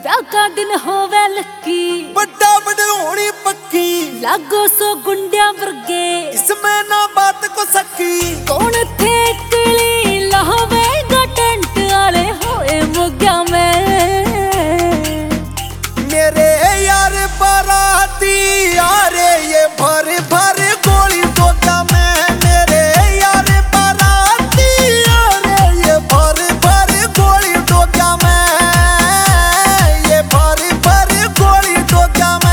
ब्याह का दिन होवे लकी, बड़ा बढ़ोनी पक्की, लागो सो गुंडिया वर्गे, इसमें ना बात को सकी। कौन थे कली लावेगा टेंट आले होए मोग्या में। मेरे यार बाराती यारे ये भर भर गोली दोगा मैं। मेरे यार बाराती यारे ये भर भर गोली दोगा मैं। ये भर भर गोली दोगा मैं।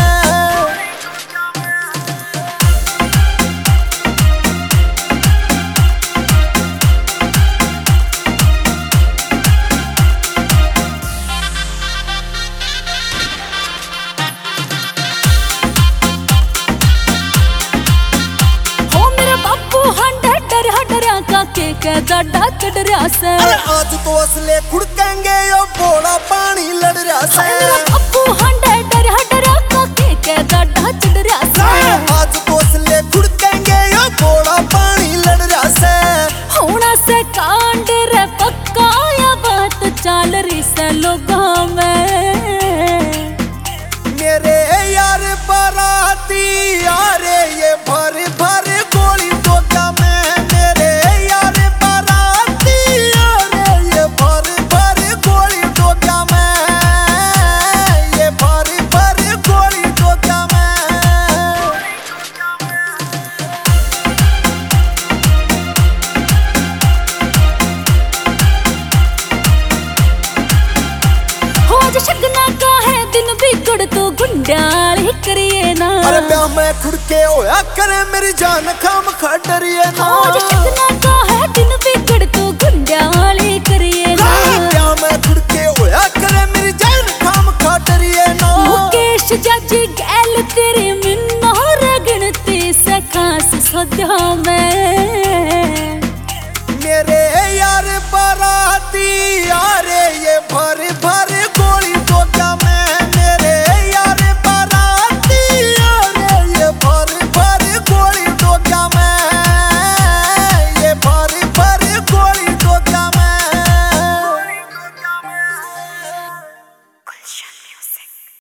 के गाड़ा चढ़ रहा से। आज तो असले खुड़केंगे यो बोला पानी लड़ रहा से। अप्पू हंडे डरा डरा के गाड़ा चढ़ रहा से। आज तो असले खुड़केंगे यो बोला पानी लड़ रहा से। होना से कांड रे पक्का या बात चाल रही से लोगों में। मेरे यार बाराती यारे ये भर भर गोली दोगा मैं। शगना का है दिन बिगड़ तो गुंडाली करिए ना। अरे ब्याह में खुड़के होया करे मेरी जान खाम खा डरिए ना। शगना का है दिन बिगड़ तो गुंडाली करिए ना। ब्याह में खुड़के होया करे मेरी जान खाम खा डरिए ना। मुकेश जाजी गैल तेरे मिन्नो रे गिनती से खास सौदा में।